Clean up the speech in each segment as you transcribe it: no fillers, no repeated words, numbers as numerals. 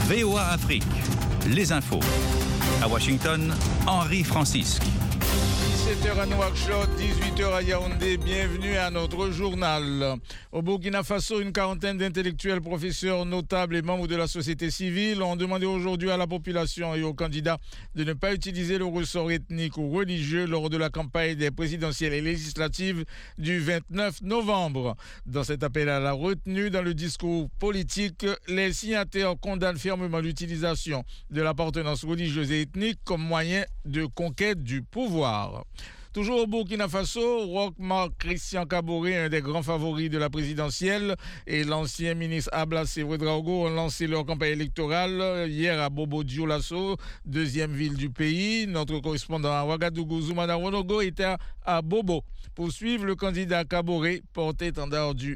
VOA Afrique, les infos. À Washington, Henri Francisque. 17h à Nouakchott, 18h à Yaoundé, bienvenue à notre journal. Au Burkina Faso, une quarantaine d'intellectuels, professeurs, notables et membres de la société civile ont demandé aujourd'hui à la population et aux candidats de ne pas utiliser le ressort ethnique ou religieux lors de la campagne des présidentielles et législatives du 29 novembre. Dans cet appel à la retenue, dans le discours politique, les signataires condamnent fermement l'utilisation de l'appartenance religieuse et ethnique comme moyen de conquête du pouvoir. Toujours au Burkina Faso, Roch Marc Christian Kaboré, un des grands favoris de la présidentielle, et l'ancien ministre Ablassé Ouedraogo ont lancé leur campagne électorale hier à Bobo Dioulasso, deuxième ville du pays. Notre correspondant à Ouagadougou, Zoumana Wonogo, était à Bobo pour suivre le candidat Kaboré, porte-étendard du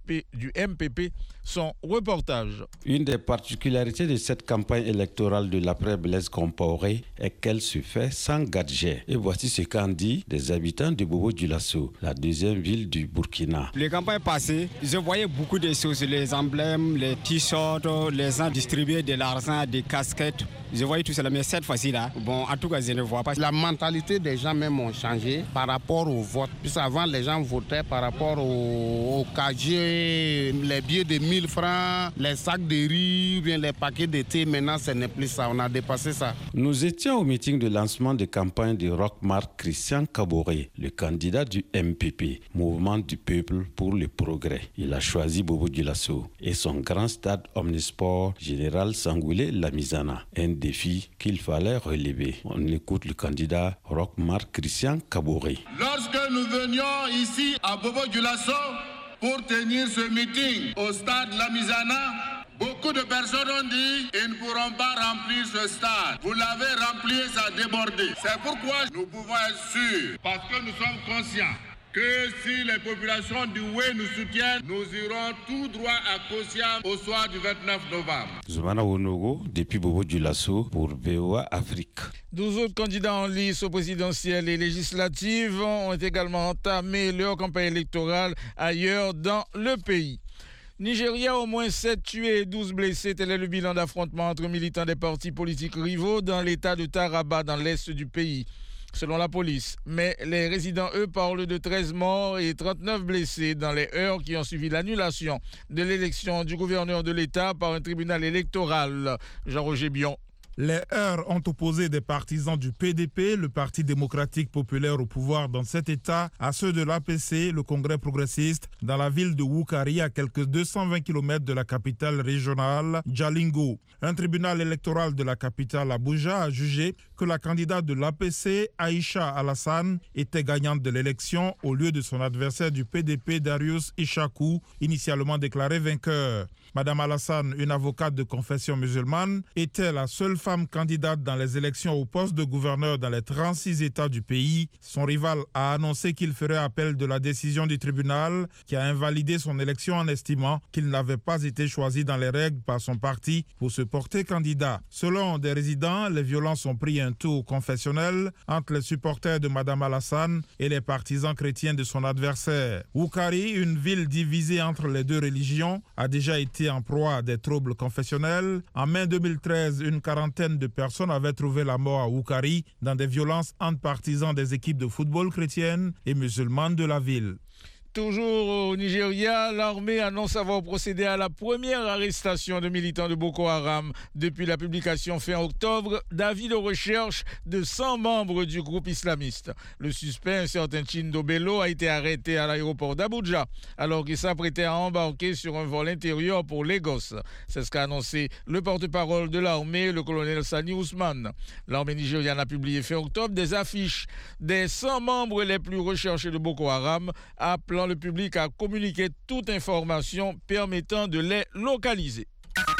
MPP, son reportage. Une des particularités de cette campagne électorale de l'après-Blaise Compaoré est qu'elle se fait sans gadget. Et voici ce qu'en dit des habitants de Bobo Dioulasso, la deuxième ville du Burkina. Les campagnes passées, je voyais beaucoup de choses, les emblèmes, les t-shirts, les gens distribuaient de l'argent, des casquettes. Je voyais tout cela, mais cette fois-ci-là, en tout cas, je ne vois pas. La mentalité des gens même ont changé par rapport au vote. Puisqu'avant, les gens votaient par rapport au casier, les billets de 1000 francs, les sacs de riz, bien les paquets de thé. Maintenant, ce n'est plus ça. On a dépassé ça. Nous étions au meeting de lancement de campagne de Roch Marc Christian Kaboré, le candidat du MPP, Mouvement du Peuple pour le Progrès. Il a choisi Bobo Dioulasso et son grand stade omnisport Général Sangoulé Lamizana. Un défi qu'il fallait relever. On écoute le candidat Roch Marc Christian Kaboré. Lorsque nous venions ici à Bobo Dioulasso pour tenir ce meeting au stade Lamizana, beaucoup de personnes ont dit qu'ils ne pourront pas remplir ce stade. Vous l'avez rempli et ça a débordé. C'est pourquoi nous pouvons être sûrs, parce que nous sommes conscients que si les populations du Oué nous soutiennent, nous irons tout droit à Kosiam au soir du 29 novembre. Zoumana Wonogo, depuis Bobo Dioulasso pour VOA Afrique. 12 autres candidats en lice aux présidentielles et législatives ont également entamé leur campagne électorale ailleurs dans le pays. Nigeria, au moins 7 tués et 12 blessés. Tel est le bilan d'affrontements entre militants des partis politiques rivaux dans l'état de Taraba, dans l'est du pays, selon la police. Mais les résidents, eux, parlent de 13 morts et 39 blessés dans les heures qui ont suivi l'annulation de l'élection du gouverneur de l'État par un tribunal électoral. Jean-Roger Bion. Les heurts ont opposé des partisans du PDP, le Parti démocratique populaire au pouvoir dans cet État, à ceux de l'APC, le Congrès progressiste, dans la ville de Wukari, à quelques 220 km de la capitale régionale, Jalingo. Un tribunal électoral de la capitale Abuja a jugé que la candidate de l'APC, Aïcha Alassane, était gagnante de l'élection au lieu de son adversaire du PDP, Darius Ishaku, initialement déclaré vainqueur. Madame Alassane, une avocate de confession musulmane, était la seule femme candidate dans les élections au poste de gouverneur dans les 36 États du pays. Son rival a annoncé qu'il ferait appel de la décision du tribunal qui a invalidé son élection en estimant qu'il n'avait pas été choisi dans les règles par son parti pour se porter candidat. Selon des résidents, les violences ont pris un tour confessionnel entre les supporters de Madame Alassane et les partisans chrétiens de son adversaire. Wukari, une ville divisée entre les deux religions, a déjà été en proie à des troubles confessionnels. En mai 2013, une quarantaine de personnes avaient trouvé la mort à Wukari dans des violences entre partisans des équipes de football chrétiennes et musulmanes de la ville. Toujours au Nigeria, l'armée annonce avoir procédé à la première arrestation de militants de Boko Haram depuis la publication fin octobre d'avis de recherche de 100 membres du groupe islamiste. Le suspect, un certain Chindo Bello, a été arrêté à l'aéroport d'Abuja alors qu'il s'apprêtait à embarquer sur un vol intérieur pour Lagos. C'est ce qu'a annoncé le porte-parole de l'armée, le colonel Sani Ousmane. L'armée nigériane a publié fin octobre des affiches des 100 membres les plus recherchés de Boko Haram, appelant le public à communiquer toute information permettant de les localiser.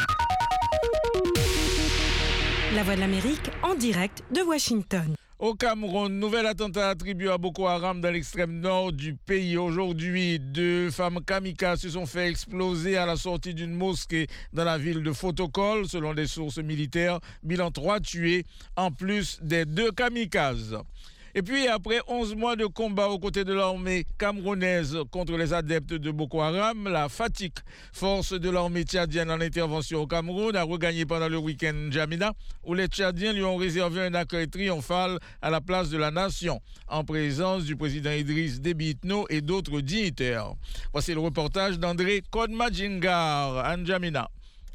La Voix de l'Amérique en direct de Washington. Au Cameroun, nouvel attentat attribué à Boko Haram dans l'extrême nord du pays. Aujourd'hui, 2 femmes kamikazes se sont fait exploser à la sortie d'une mosquée dans la ville de Fotokol, selon des sources militaires. Bilan 3 tués, en plus des 2 kamikazes. Et puis, après 11 mois de combat aux côtés de l'armée camerounaise contre les adeptes de Boko Haram, la FATIC, force de l'armée tchadienne en intervention au Cameroun, a regagné pendant le week-end N'Djamena, où les Tchadiens lui ont réservé un accueil triomphal à la place de la Nation, en présence du président Idriss Déby Itno et d'autres dignitaires. Voici le reportage d'André Kodmadjingar à N'Djamena.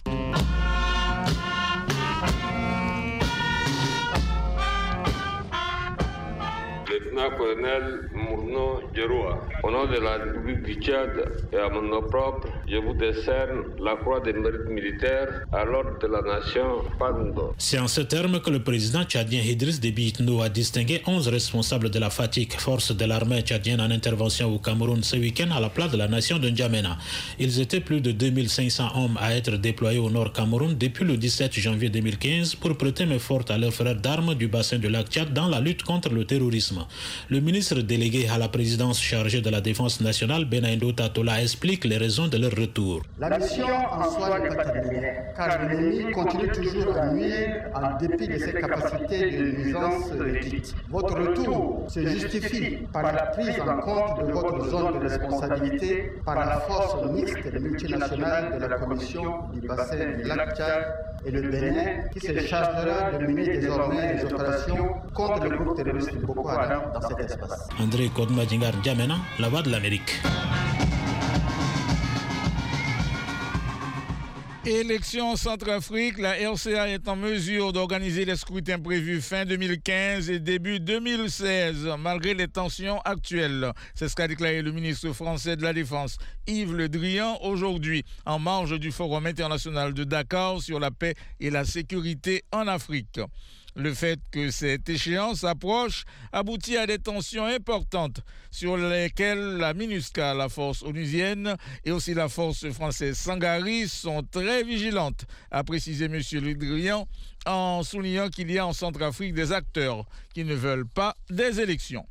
Lieutenant-colonel Mourno Djeroua, au nom de la République du Tchad et à mon nom propre, je vous décerne la croix des mérites militaires à l'ordre de la nation Pando. C'est en ces termes que le président tchadien Idriss Déby Itno a distingué 11 responsables de la FATIC, force de l'armée tchadienne en intervention au Cameroun ce week-end à la place de la nation de N'Djamena. Ils étaient plus de 2500 hommes à être déployés au nord Cameroun depuis le 17 janvier 2015 pour prêter main forte à leurs frères d'armes du bassin de lac Tchad dans la lutte contre le terrorisme. Le ministre délégué à la présidence chargé de la défense nationale, Benaindo Tatola, explique les raisons de leur retour. La mission en soi n'est pas terminée, car l'ennemi continue toujours à nuire en dépit de ses capacités de nuisance réduites. Votre retour se justifie par la prise en compte de votre zone de responsabilité par la force mixte multinationale de la Commission du bassin du lac Tchad et le Bénin, qui se chargera de mener désormais les opérations contre le groupe terroriste Boko Haram dans cet espace. André Kodmadjingar, N'Djamena, la voix de l'Amérique. Élection en Centrafrique, la RCA est en mesure d'organiser les scrutins prévus fin 2015 et début 2016, malgré les tensions actuelles. C'est ce qu'a déclaré le ministre français de la Défense, Yves Le Drian, aujourd'hui, en marge du Forum international de Dakar sur la paix et la sécurité en Afrique. Le fait que cette échéance approche aboutit à des tensions importantes sur lesquelles la MINUSCA, la force onusienne, et aussi la force française Sangari sont très vigilantes, a précisé M. Le Drian, en soulignant qu'il y a en Centrafrique des acteurs qui ne veulent pas des élections.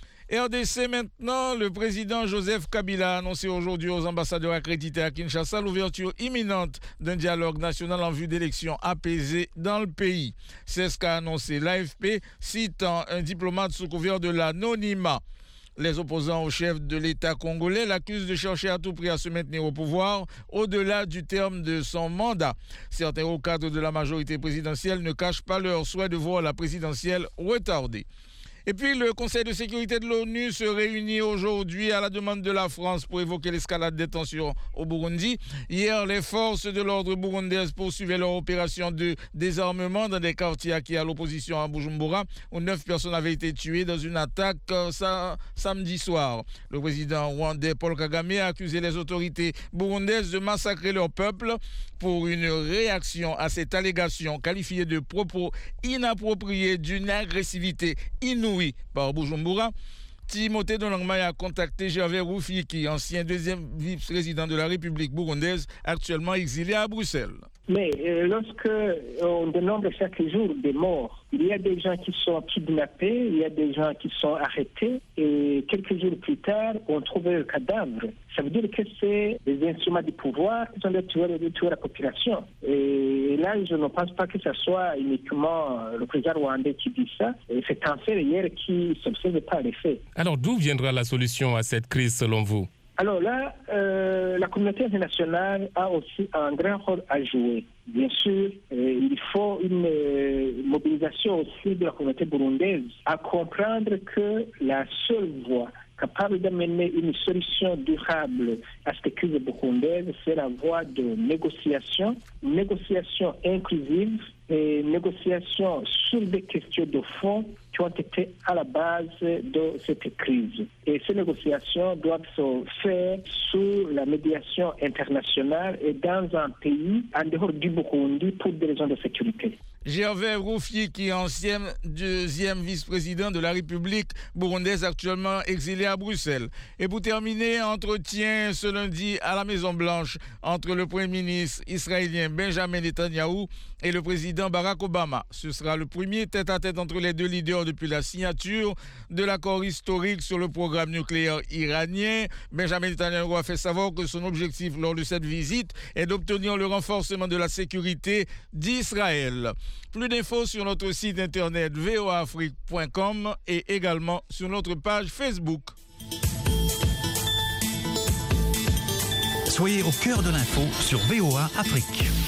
RDC maintenant, le président Joseph Kabila a annoncé aujourd'hui aux ambassadeurs accrédités à Kinshasa l'ouverture imminente d'un dialogue national en vue d'élections apaisées dans le pays. C'est ce qu'a annoncé l'AFP, citant un diplomate sous couvert de l'anonymat. Les opposants au chef de l'État congolais l'accusent de chercher à tout prix à se maintenir au pouvoir au-delà du terme de son mandat. Certains hauts cadres de la majorité présidentielle ne cachent pas leur souhait de voir la présidentielle retardée. Et puis, le Conseil de sécurité de l'ONU se réunit aujourd'hui à la demande de la France pour évoquer l'escalade des tensions au Burundi. Hier, les forces de l'ordre burundaises poursuivaient leur opération de désarmement dans des quartiers acquis à l'opposition à Bujumbura, où 9 personnes avaient été tuées dans une attaque samedi soir. Le président rwandais Paul Kagame a accusé les autorités burundaises de massacrer leur peuple pour une réaction à cette allégation qualifiée de propos inappropriés d'une agressivité inouïe par Bujumbura. Timothée Dolangmay a contacté Gervais Rufyiki, ancien deuxième vice-président de la République burundaise, actuellement exilé à Bruxelles. Mais lorsque on dénombre chaque jour des morts, il y a des gens qui sont kidnappés, il y a des gens qui sont arrêtés, et quelques jours plus tard, on trouve le cadavre. Ça veut dire que c'est des instruments du pouvoir qui sont de tuer la population. Et là, je ne pense pas que ce soit uniquement le président rwandais qui dit ça. Et c'est un fait hier qui ne s'observe pas les faits. Alors, d'où viendra la solution à cette crise selon vous ? Alors là, la communauté internationale a aussi un grand rôle à jouer. Bien sûr, il faut une mobilisation aussi de la communauté burundaise à comprendre que la seule voie capable d'amener une solution durable à cette crise burundaise, c'est la voie de négociation inclusive et négociation sur des questions de fond qui ont été à la base de cette crise. Et ces négociations doivent se faire sous la médiation internationale et dans un pays en dehors du Burundi pour des raisons de sécurité. Gervais Rufyiki, ancien deuxième vice-président de la République burundaise, actuellement exilé à Bruxelles. Et pour terminer, entretien ce lundi à la Maison-Blanche entre le Premier ministre israélien Benjamin Netanyahou et le président président Barack Obama. Ce sera le premier tête-à-tête entre les deux leaders depuis la signature de l'accord historique sur le programme nucléaire iranien. Benjamin Netanyahu a fait savoir que son objectif lors de cette visite est d'obtenir le renforcement de la sécurité d'Israël. Plus d'infos sur notre site internet voaafrique.com et également sur notre page Facebook. Soyez au cœur de l'info sur VOA Afrique.